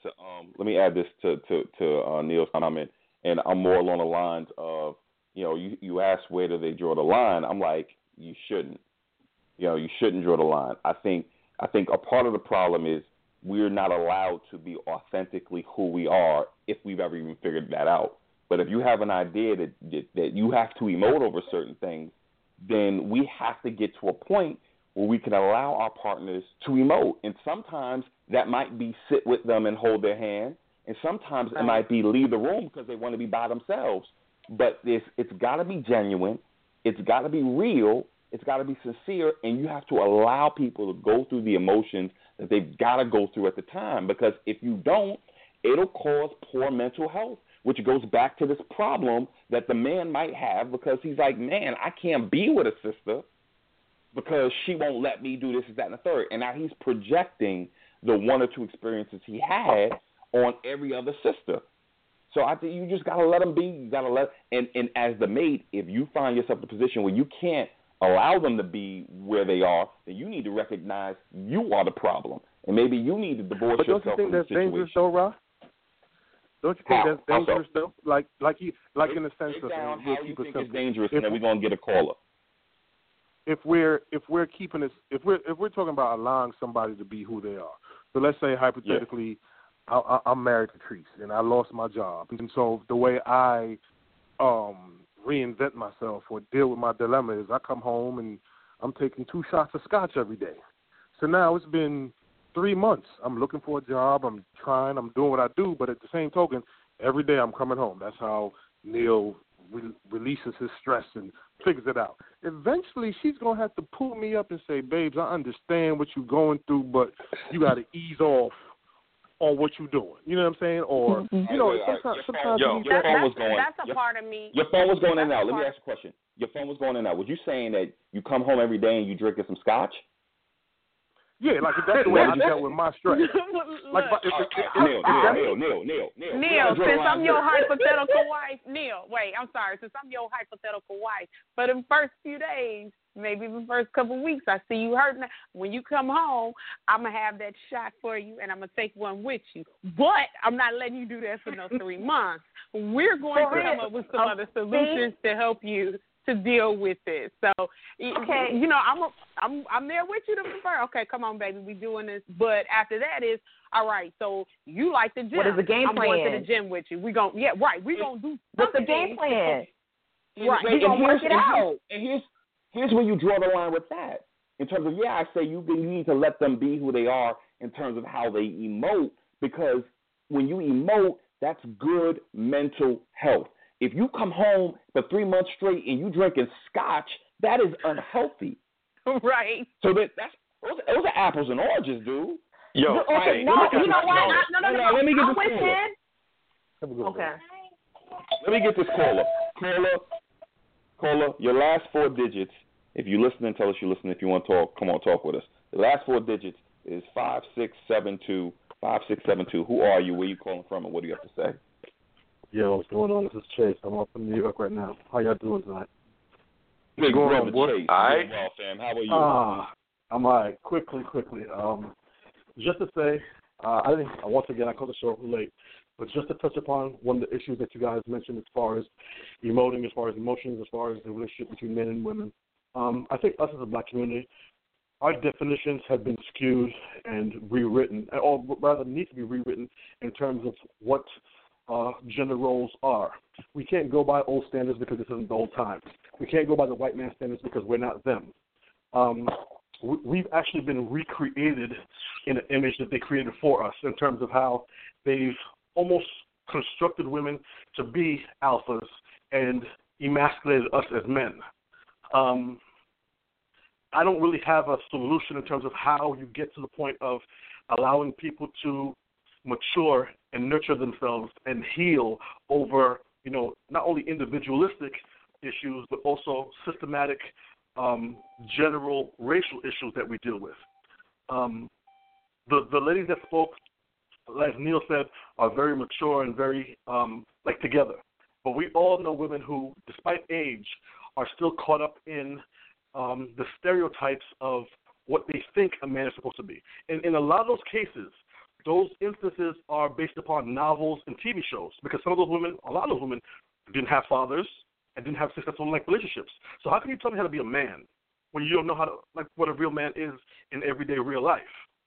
to Neil's comment, and I'm more along the lines of, you asked where do they draw the line. I'm like, you shouldn't. You shouldn't draw the line. I think a part of the problem is we're not allowed to be authentically who we are if we've ever even figured that out. But if you have an idea that you have to emote over certain things, then we have to get to a point where we can allow our partners to emote. And sometimes that might be sit with them and hold their hand, and sometimes it might be leave the room because they want to be by themselves. But it's got to be genuine. It's got to be real. It's got to be sincere, and you have to allow people to go through the emotions that they've got to go through at the time, because if you don't, it'll cause poor mental health, which goes back to this problem that the man might have because he's like, man, I can't be with a sister because she won't let me do this, that, and the third. And now he's projecting the one or two experiences he had on every other sister. So I think you just got to let them be. You got to and as the mate, if you find yourself in a position where you can't allow them to be where they are, then you need to recognize you are the problem. And maybe you need to divorce yourself from the situation. But don't you think that's dangerous, though, Ross? Don't you think that's dangerous, though? Like in the sense of how you think it's dangerous, and then we're gonna get a caller. If we're keeping this, if we're talking about allowing somebody to be who they are. So let's say hypothetically, I'm married to Patrice and I lost my job, and so the way I reinvent myself or deal with my dilemma is I come home and I'm taking 2 shots of scotch every day. So now it's been 3 months. I'm looking for a job. I'm trying. I'm doing what I do. But at the same token, every day I'm coming home. That's how Neil releases his stress and figures it out. Eventually, she's going to have to pull me up and say, babes, I understand what you're going through, but you got to ease off on what you're doing. You know what I'm saying? Or, you know, sometimes your phone was going. That's a part of me. Your phone was going in and out. Let me ask you a question. Your phone was going in and out. Was you saying that you come home every day and you drinking some scotch? Yeah, like that's the way I dealt with my stress. Like, Neil, since I'm your hypothetical wife, since I'm your hypothetical wife, for the first few days, maybe the first couple of weeks, I see you hurting. When you come home, I'm going to have that shot for you, and I'm going to take one with you. But I'm not letting you do that for no 3 months. We're going to come up with some other solutions to help you to deal with this. So, okay, you know, I'm there with you to prefer. Okay, come on, baby, we doing this. But after that is, all right, so you like the gym. What is the game plan? I'm going to the gym with you. We're going to do what's the game plan? Right. We're going to work it out. And here's where you draw the line with that. In terms of, I say you need to let them be who they are in terms of how they emote, because when you emote, that's good mental health. If you come home for 3 months straight and you drinking scotch, that is unhealthy. Right. So those are apples and oranges, dude. Yo, okay, no, you know what? No. Let me get I'm this with caller. Okay. Let me get this caller. Caller, your last 4 digits. If you're listening, tell us you're listening. If you want to talk, come on, talk with us. The last 4 digits is 5672. 5672. Who are you? Where you calling from? And what do you have to say? Yo, what's going on? This is Chase. I'm up in New York right now. How y'all doing tonight? Big brother Chase. All right. Well, fam, how are you? I'm all right. Quickly. Just to say, once again, I called the show late, but just to touch upon one of the issues that you guys mentioned as far as emoting, as far as emotions, as far as the relationship between men and women. I think us as a black community, our definitions have been skewed and rewritten, or rather need to be rewritten in terms of what gender roles are. We can't go by old standards because this isn't the old times. We can't go by the white man standards because we're not them. We've actually been recreated in an image that they created for us in terms of how they've almost constructed women to be alphas and emasculated us as men. I don't really have a solution in terms of how you get to the point of allowing people to mature and nurture themselves and heal over, not only individualistic issues, but also systematic, general racial issues that we deal with. The ladies that spoke, as Neil said, are very mature and very, together. But we all know women who, despite age, are still caught up in the stereotypes of what they think a man is supposed to be. And in a lot of those cases, those instances are based upon novels and TV shows, because a lot of those women didn't have fathers and didn't have successful relationships. So how can you tell me how to be a man when you don't know how to what a real man is in everyday real life?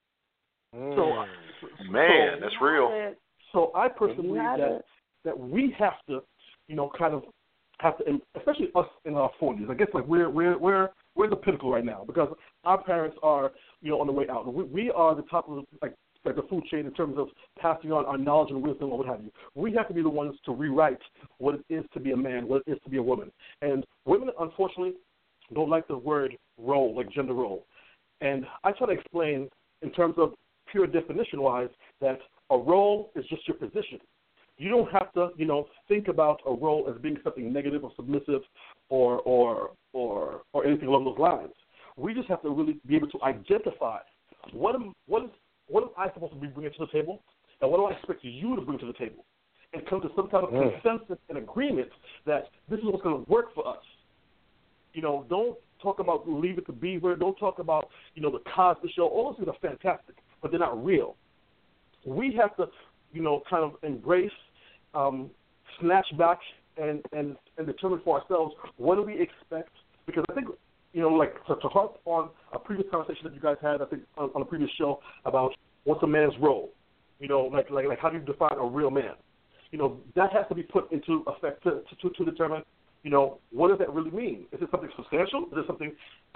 That's real. So I personally believe that we have to, especially us in our 40s. I guess we're the pinnacle right now because our parents are on the way out. We are the top of the food chain in terms of passing on our knowledge and wisdom or what have you. We have to be the ones to rewrite what it is to be a man, what it is to be a woman. And women, unfortunately, don't like the word role, like gender role. And I try to explain in terms of pure definition-wise that a role is just your position. You don't have to, think about a role as being something negative or submissive or anything along those lines. We just have to really be able to identify what am I supposed to be bringing to the table, and what do I expect you to bring to the table, and come to some kind of consensus and agreement that this is what's going to work for us. Don't talk about Leave It to Beaver. Don't talk about, the Cosby Show. All those things are fantastic, but they're not real. We have to, kind of embrace, snatch back, and determine for ourselves what do we expect. Because I think, to harp on a previous conversation that you guys had, I think, on a previous show about what's a man's role. Like how do you define a real man? That has to be put into effect to determine, what does that really mean? Is it something substantial? Is it something,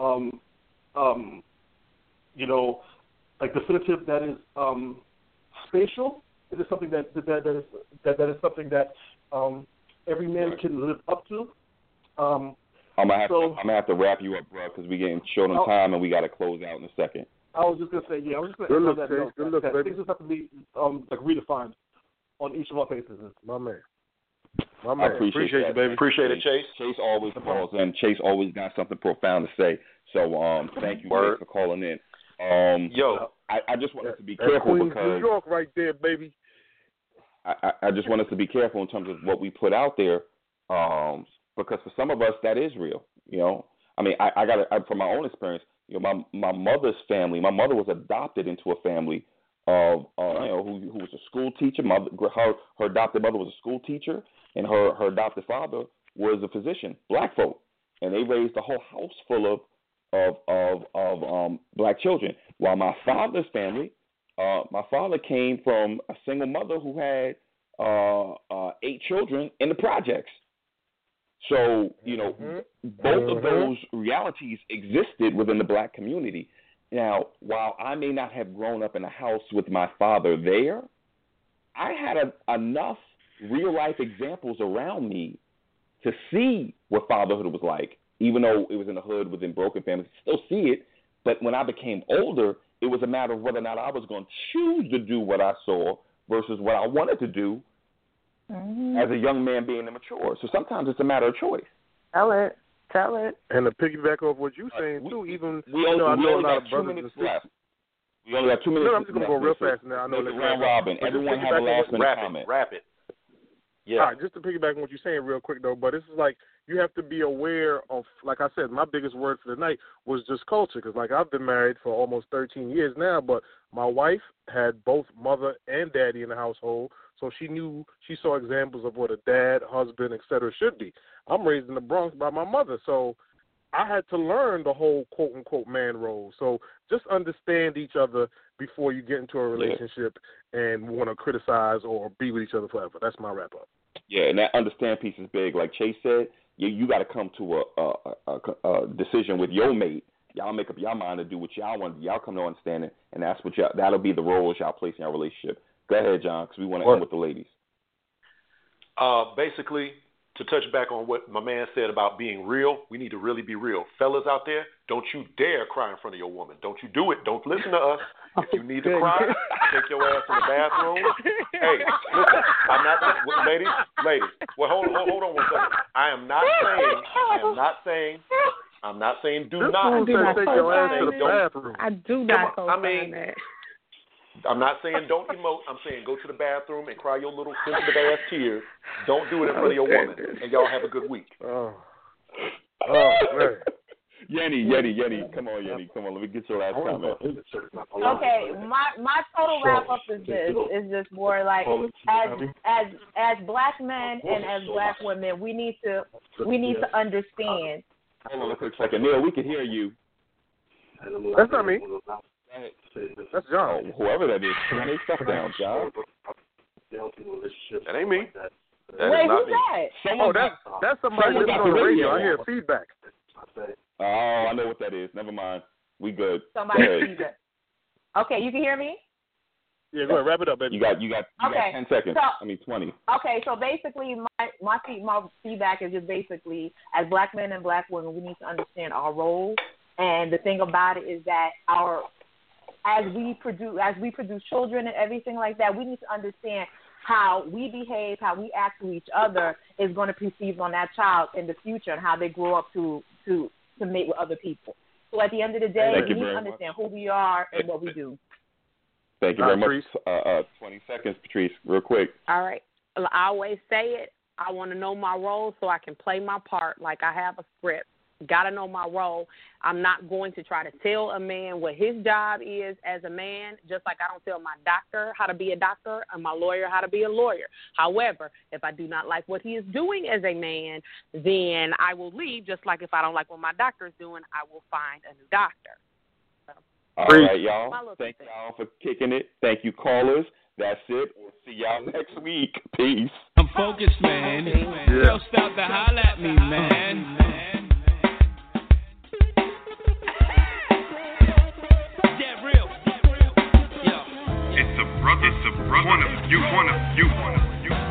definitive that is spatial? Is it something that is something that every man can live up to. I'm gonna have to wrap you up, bro, because we're getting short on time and we got to close out in a second. I was just gonna say, I was just gonna Good look, that Chase. note. Good look, that baby. things just have to be like redefined on each of our faces. My man. I appreciate you, baby. Appreciate it, Chase. Chase always calls in. Chase always got something profound to say. So thank you, Chase, for calling in. I just want us to be careful Queens, because New York, right there, baby. I just want us to be careful in terms of what we put out there, because for some of us that is real. You know, I mean, I from my own experience. You know, my mother's family. My mother was adopted into a family of who was a school teacher. Her adopted mother was a school teacher, and her adopted father was a physician. Black folk, and they raised a whole house full of black children. While my father's family, my father came from a single mother who had 8 children in the projects. So, you know, both of those realities existed within the black community. Now, while I may not have grown up in a house with my father there, I had enough real-life examples around me to see what fatherhood was like, even though it was in the hood within broken families. Still see it, but when I became older, it was a matter of whether or not I was going to choose to do what I saw versus what I wanted to do as a young man being immature. So sometimes it's a matter of choice. Tell it. And to piggyback off what you're saying, too, even, we only got got 2 minutes left. We only got 2 minutes. No, I'm just going to go real fast now. I know it's round robin. Everyone have a last minute comment. Wrap it. Yeah. All right, just to piggyback on what you're saying real quick, though, but this is like, you have to be aware of, like I said, my biggest word for the night was just culture, because, like, I've been married for almost 13 years now, but my wife had both mother and daddy in the household, so she saw examples of what a dad, husband, etc. should be. I'm raised in the Bronx by my mother, so I had to learn the whole quote-unquote man role. So just understand each other before you get into a relationship and want to criticize or be with each other forever. That's my wrap-up. Yeah, and that understand piece is big. Like Chase said, you got to come to a decision with your mate. Y'all make up your mind to do what y'all want. Y'all come to understanding, and that's what that'll be the roles y'all place in your relationship. Go ahead, John, because we want to end with the ladies. Basically, to touch back on what my man said about being real, we need to really be real. Fellas out there, don't you dare cry in front of your woman. Don't you do it. Don't listen to us. If you need to cry, take your ass in the bathroom. Hey, listen, I'm not ladies. Well, hold on one second. I'm not saying do not. Take your ass to the bathroom. I do not co-sign that. I'm not saying don't emote. I'm saying go to the bathroom and cry your little sensitive ass tears. Don't do it in front of your woman. And y'all have a good week. Oh man. Yenny. Come on, Yenny. Come on, let me get your last comment. Okay, my total wrap up is this. Is just more like as black men and as black women, we need to understand. Hold on a quick second. Neil, we can hear you. That's not me. That's John. Oh, whoever that is, turn their stuff down, John. That ain't me. Wait, who's that? That's somebody listening on the radio. I hear feedback. Oh, I know what that is. Never mind. We good. Somebody feedback. Okay, you can hear me? Yeah, go ahead. Wrap it up, baby. You got 10 seconds. 20. Okay, so basically my feedback is just basically, as black men and black women, we need to understand our roles. And the thing about it is that as we produce children and everything like that, we need to understand how we behave, how we act to each other is going to perceive on that child in the future and how they grow up to mate with other people. So at the end of the day, we need to understand who we are and what we do. Thank you very much. 20 seconds, Patrice, real quick. All right. I always say it. I want to know my role so I can play my part like I have a script. Got to know my role. I'm not going to try to tell a man what his job is as a man, just like I don't tell my doctor how to be a doctor and my lawyer how to be a lawyer. However, if I do not like what he is doing as a man, then I will leave, just like if I don't like what my doctor is doing, I will find a new doctor. All right, y'all. Thank y'all for kicking it. Thank you, callers. That's it. We'll see y'all next week. Peace. I'm focused, man. Don't stop to holler at me, man. It's a brother, one of you.